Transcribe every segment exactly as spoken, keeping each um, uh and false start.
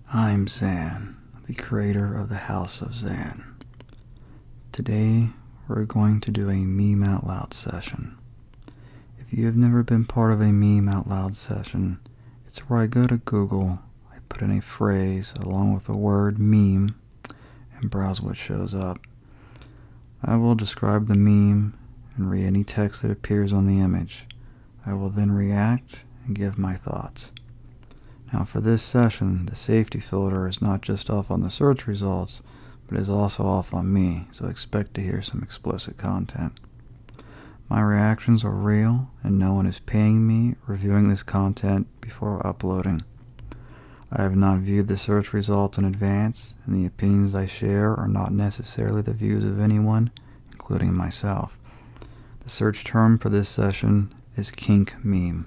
I'm Zan, the creator of the House of Zan. Today, we're going to do a Meme Out Loud session. If you have never been part of a Meme Out Loud session, it's where I go to Google, I put in a phrase along with the word meme, and browse what shows up. I will describe the meme and read any text that appears on the image. I will then react and give my thoughts. Now for this session, the safety filter is not just off on the search results, but is also off on me, so expect to hear some explicit content. My reactions are real, and no one is paying me reviewing this content before uploading. I have not viewed the search results in advance, and the opinions I share are not necessarily the views of anyone, including myself. The search term for this session is kink meme.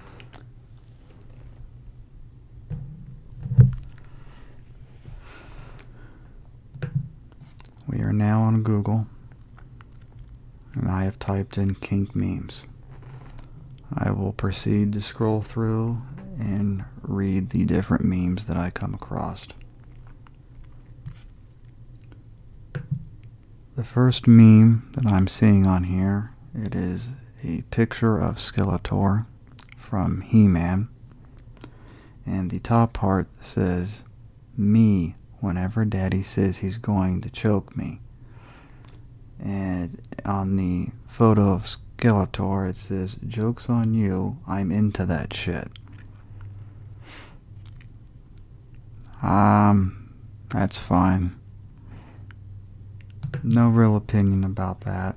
We are now on Google, and I have typed in kink memes. I will proceed to scroll through and read the different memes that I come across. The first meme that I'm seeing on here, it is a picture of Skeletor from He-Man, and the top part says, "Me whenever Daddy says he's going to choke me." And on the photo of Skeletor it says, "Joke's on you, I'm into that shit." Um, that's fine. No real opinion about that.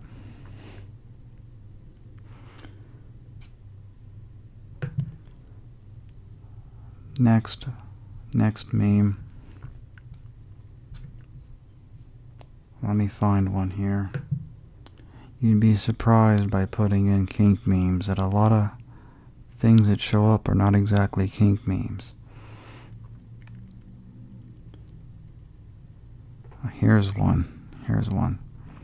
Next, next meme. Let me find one here. You'd be surprised by putting in kink memes that a lot of things that show up are not exactly kink memes. Here's one. Here's one.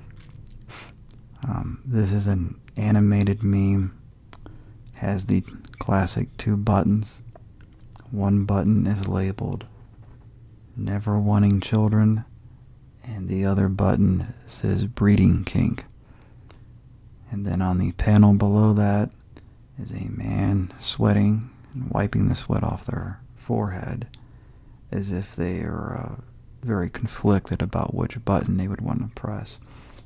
Um, this is an animated meme. Has the classic two buttons. One button is labeled "Never Wanting Children," and the other button says "Breeding Kink." And then on the panel below that is a man sweating and wiping the sweat off their forehead as if they are uh, very conflicted about which button they would want to press.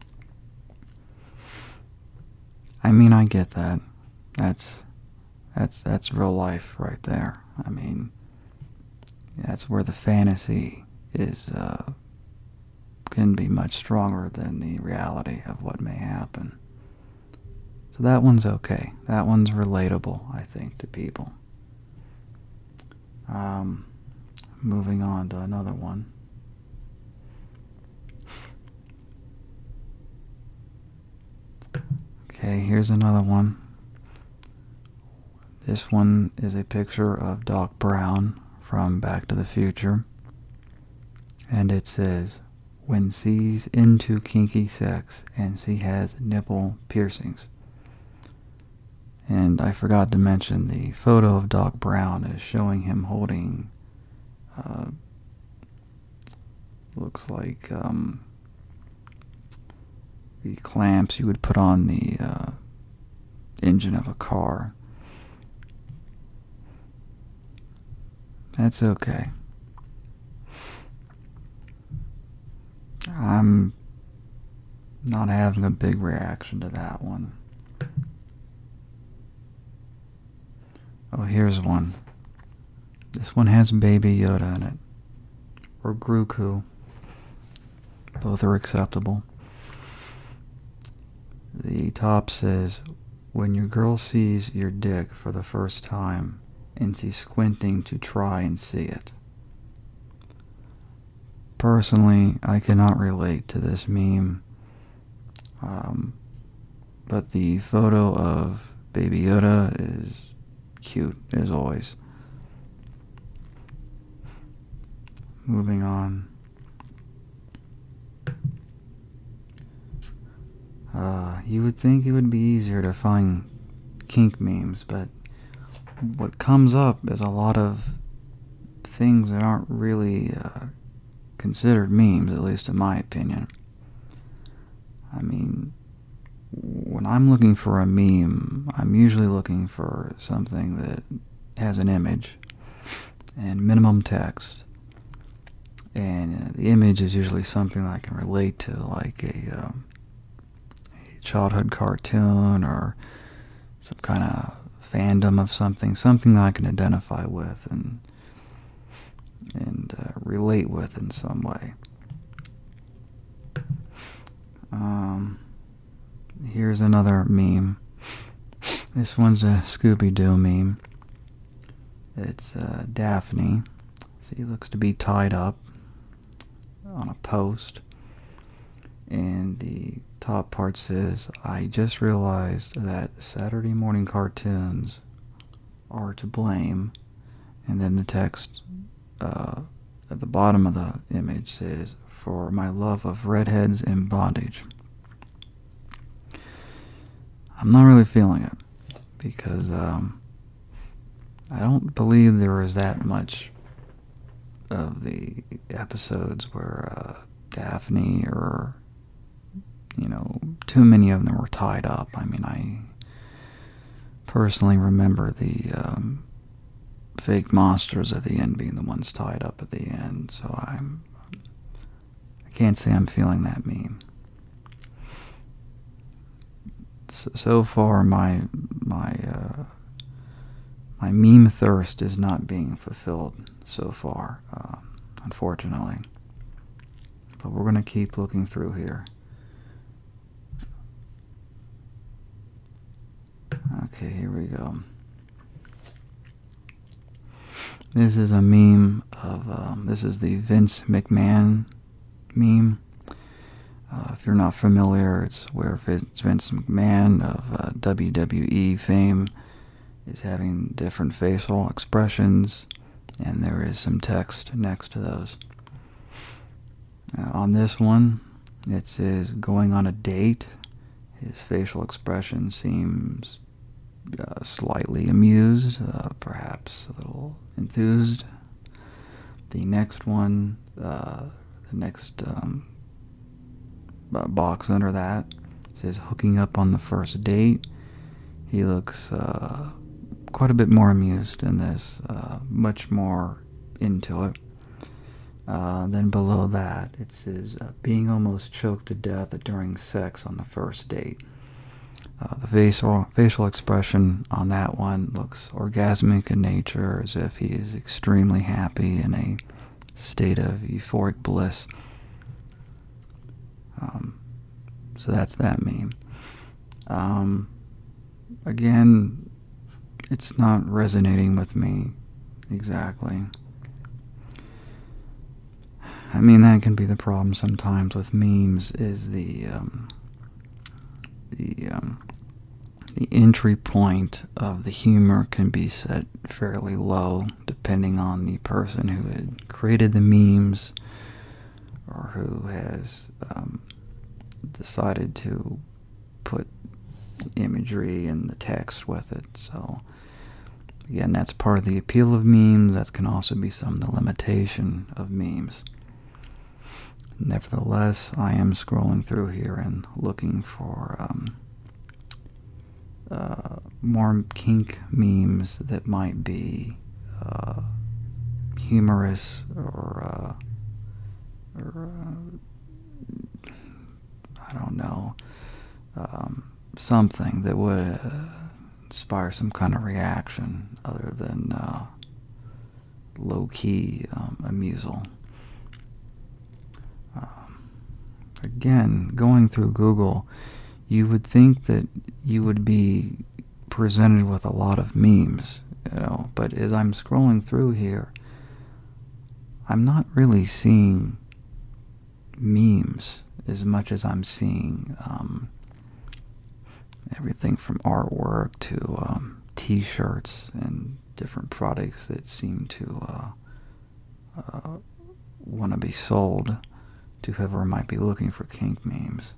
I mean, I get that. That's that's that's real life right there. I mean, that's where the fantasy is uh, can be much stronger than the reality of what may happen. So that one's okay. That one's relatable, I think, to people. Um, moving on to another one. Okay, here's another one. This one is a picture of Doc Brown from Back to the Future. And it says, "When she's into kinky sex and she has nipple piercings." And I forgot to mention the photo of Doc Brown is showing him holding, uh, looks like um, the clamps you would put on the uh, engine of a car. That's okay. I'm not having a big reaction to that one. Oh, here's one. This one has Baby Yoda in it. Or Grogu. Both are acceptable. The top says, "When your girl sees your dick for the first time and she's squinting to try and see it." Personally, I cannot relate to this meme. Um, but the photo of Baby Yoda is cute, as always. Moving on. Uh, you would think it would be easier to find kink memes, but what comes up is a lot of things that aren't really uh, considered memes, at least in my opinion. I mean, when I'm looking for a meme, I'm usually looking for something that has an image and minimum text. And uh, the image is usually something that I can relate to, like a, um, a childhood cartoon or some kind of fandom of something, something that I can identify with and and uh, relate with in some way. Um, here's another meme. This one's a Scooby-Doo meme. It's uh, Daphne. She looks to be tied up on a post, and the top part says, "I just realized that Saturday morning cartoons are to blame," and then the text uh, at the bottom of the image says, "For my love of redheads in bondage." I'm not really feeling it, because um, I don't believe there was that much of the episodes where uh, Daphne or, you know, too many of them were tied up. I mean, I personally remember the um, fake monsters at the end being the ones tied up at the end, so I'm, I can't say I'm feeling that meme. So, so far, my my uh, my meme thirst is not being fulfilled so far, uh, unfortunately. But we're going to keep looking through here. Okay, here we go. This is a meme of, um, this is the Vince McMahon meme. Uh, if you're not familiar, it's where Vince, Vince McMahon of uh, W W E fame is having different facial expressions, and there is some text next to those. Uh, on this one, it says, "Going on a date." His facial expression seems uh, slightly amused, uh, perhaps a little enthused. The next one, uh, the next um, box under that says, "Hooking up on the first date." He looks uh, quite a bit more amused in this, uh, much more into it. Uh, then below that, it says, uh, "Being almost choked to death during sex on the first date." Uh, the facial, facial expression on that one looks orgasmic in nature, as if he is extremely happy in a state of euphoric bliss. Um, so that's that meme. Um, again, it's not resonating with me exactly. I mean, that can be the problem sometimes with memes, is the um, the um, the entry point of the humor can be set fairly low, depending on the person who had created the memes or who has um, decided to put imagery in the text with it. So again, that's part of the appeal of memes. That can also be some of the limitation of memes. Nevertheless, I am scrolling through here and looking for um, uh, more kink memes that might be uh, humorous or, uh, or uh, I don't know, um, something that would uh, inspire some kind of reaction other than uh, low-key um, amusal. Um, again, going through Google, you would think that you would be presented with a lot of memes, you know, but as I'm scrolling through here, I'm not really seeing memes as much as I'm seeing um, everything from artwork to um, t-shirts and different products that seem to uh, uh, want to be sold to whoever might be looking for kink memes.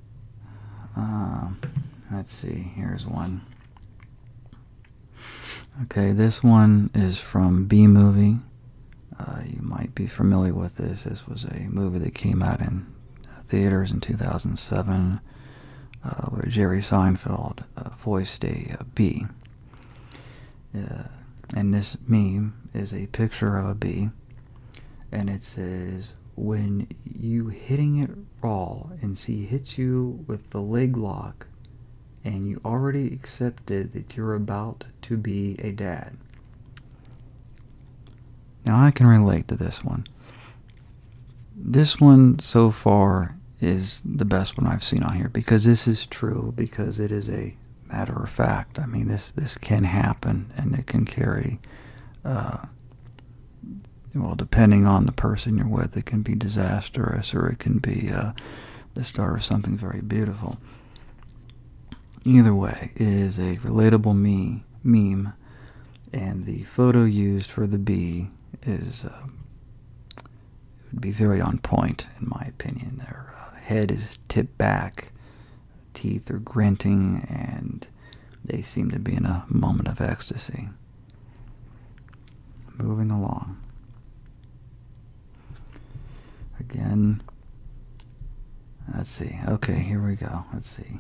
Uh, let's see, here's one. Okay, this one is from B Movie. Uh, you might be familiar with this. This was a movie that came out in theaters in two thousand seven, uh, where Jerry Seinfeld uh, voiced a, a bee. Uh, and this meme is a picture of a bee, and it says, when you hitting it raw and she hits you with the leg lock and you already accepted that you're about to be a dad. Now I can relate to this one. This one so far is the best one I've seen on here, because this is true, because it is a matter of fact. I mean, this, this can happen, and it can carry, uh, well, depending on the person you're with, it can be disastrous, or it can be uh, the start of something very beautiful. Either way, it is a relatable me, meme, and the photo used for the bee is uh, it would be very on point, in my opinion. Their uh, head is tipped back, teeth are grinting, and they seem to be in a moment of ecstasy. Moving along. Again, let's see. Okay, here we go. Let's see.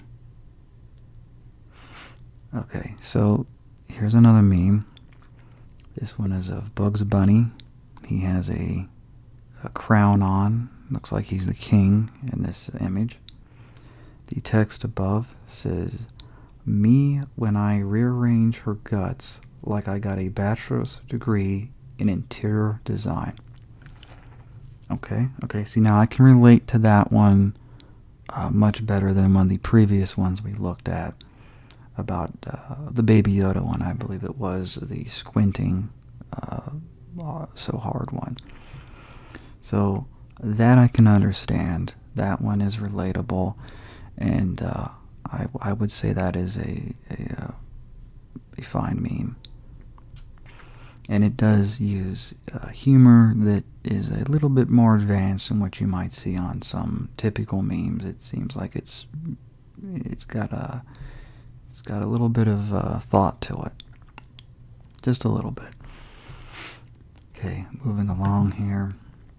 Okay, so here's another meme. This one is of Bugs Bunny. He has a, a crown on. Looks like he's the king in this image. The text above says, "Me when I rearrange her guts like I got a bachelor's degree in interior design." Okay, okay, see, now I can relate to that one uh, much better than one of the previous ones we looked at, about uh, the Baby Yoda one, I believe it was, the squinting, uh, uh, so hard one. So that I can understand. That one is relatable, and uh, I, I would say that is a, a, uh, a fine meme. And it does use uh, humor that is a little bit more advanced than what you might see on some typical memes. It seems like it's it's got a it's got a little bit of uh, thought to it, just a little bit. Okay, moving along here.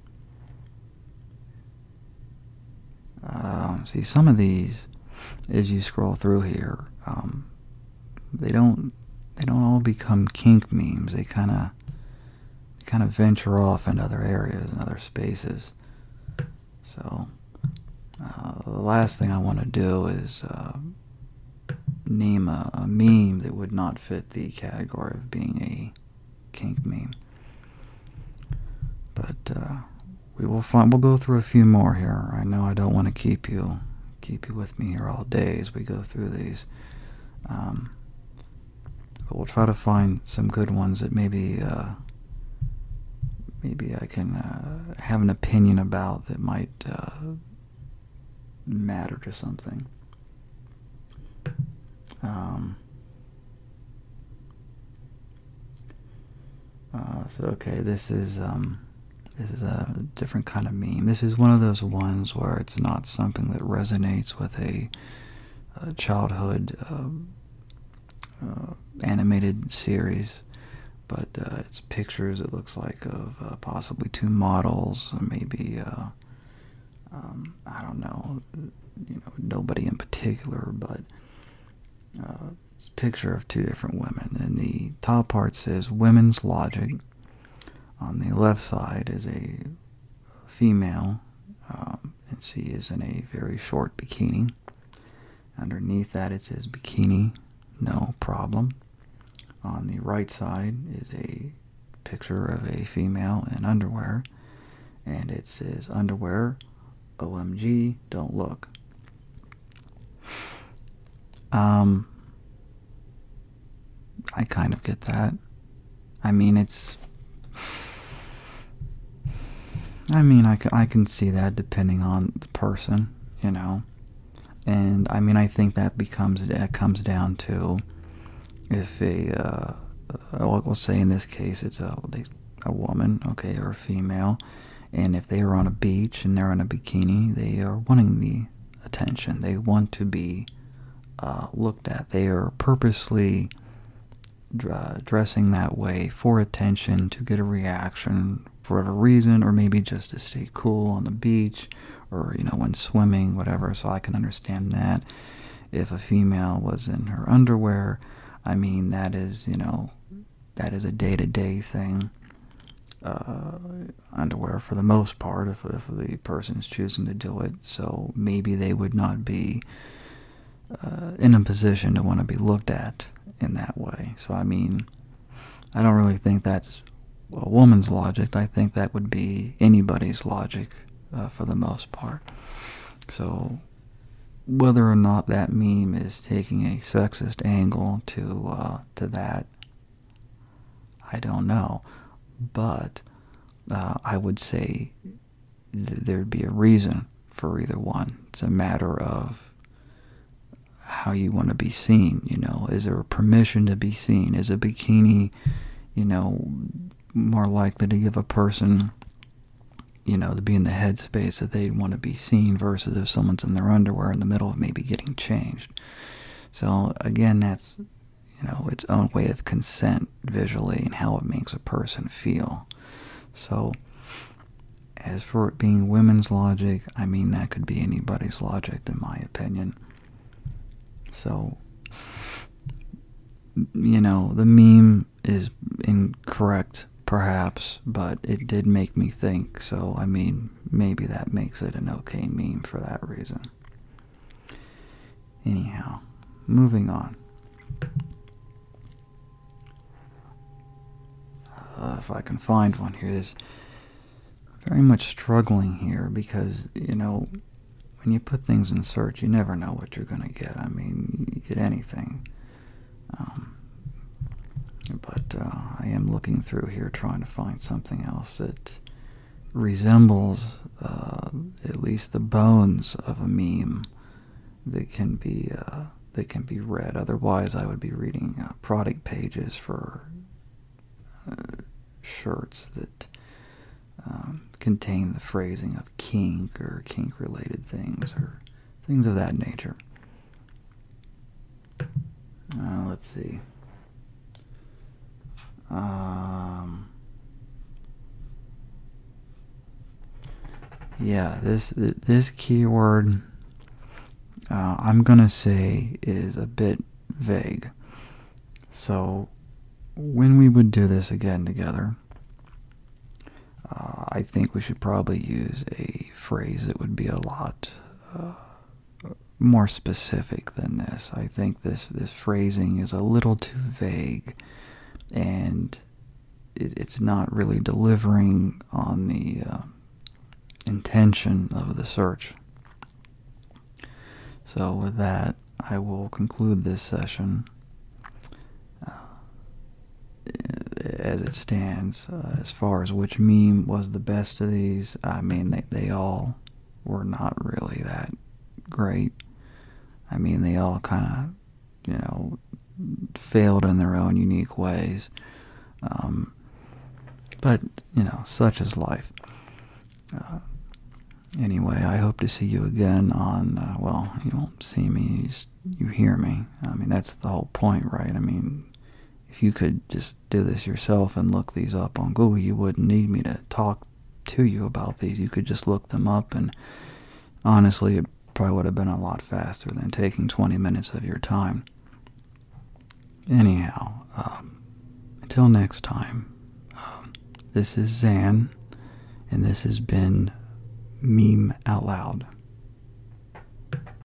Uh, see, some of these, as you scroll through here, um, they don't. They don't all become kink memes. They kind of kind of venture off in other areas and other spaces. So uh, the last thing I want to do is uh, name a, a meme that would not fit the category of being a kink meme. But uh, we will find. We'll go through a few more here. I know I don't want to keep you keep you with me here all day as we go through these. Um, But we'll try to find some good ones that maybe uh, maybe I can uh, have an opinion about that might uh, matter to something. Um, uh, so okay, this is um, this is a different kind of meme. This is one of those ones where it's not something that resonates with a, a childhood Uh, Uh, animated series, but uh, it's pictures, it looks like, of uh, possibly two models, or maybe uh, um, I don't know, you know, nobody in particular, but uh, it's a picture of two different women. And the top part says "Women's Logic." On the left side is a female, um, and she is in a very short bikini. Underneath that it says "Bikini, no problem." On the right side is a picture of a female in underwear, and it says "Underwear, O M G, don't look." Um, I kind of get that. I mean, it's... I mean, I can, I can see that depending on the person, you know. And I mean, I think that becomes it comes down to if a uh, uh, we'll say in this case it's a a woman, okay, or a female, and if they are on a beach and they're in a bikini, they are wanting the attention. They want to be uh, looked at. They are purposely uh, dressing that way for attention, to get a reaction for whatever reason, or maybe just to stay cool on the beach, or, you know, when swimming, whatever. So I can understand that. If a female was in her underwear, I mean, that is, you know, that is a day-to-day thing. Uh, underwear for the most part, if, if the person's choosing to do it. So maybe they would not be uh, in a position to want to be looked at in that way. So, I mean, I don't really think that's a woman's logic. I think that would be anybody's logic uh, for the most part. So whether or not that meme is taking a sexist angle to uh, to that, I don't know. But uh, I would say th- there'd be a reason for either one. It's a matter of how you want to be seen, you know. Is there a permission to be seen? Is a bikini, you know, more likely to give a person, you know, to be in the headspace that they want to be seen, versus if someone's in their underwear in the middle of maybe getting changed? So again, that's, you know, its own way of consent visually and how it makes a person feel. So as for it being women's logic, I mean, that could be anybody's logic, in my opinion. So, you know, the meme is incorrect, perhaps, but it did make me think. So, I mean, maybe that makes it an okay meme for that reason. Anyhow, moving on. Uh, if I can find one here, is very much struggling here because, you know, when you put things in search, you never know what you're going to get. I mean, you get anything. Um, but uh, I am looking through here trying to find something else that resembles uh, at least the bones of a meme that can be uh, that can be read. Otherwise, I would be reading uh, product pages for uh, shirts that um, contain the phrasing of kink or kink-related things or things of that nature. Uh, let's see. Um, yeah, this this keyword, uh, I'm gonna say, is a bit vague. So when we would do this again together, uh, I think we should probably use a phrase that would be a lot uh, more specific than this. I think this this phrasing is a little too vague, and it, it's not really delivering on the uh, intention of the search. So with that, I will conclude this session uh, as it stands. Uh, as far as which meme was the best of these, I mean, they, they all were not really that great. I mean, they all kind of, you know, failed in their own unique ways. Um, but, you know, such is life. Uh, anyway, I hope to see you again on, uh, well, you won't see me, you, just, you hear me. I mean, that's the whole point, right? I mean, if you could just do this yourself and look these up on Google, you wouldn't need me to talk to you about these. You could just look them up, and honestly, it probably would have been a lot faster than taking twenty minutes of your time. Anyhow, um, until next time, um, this is Zan, and this has been Meme Out Loud.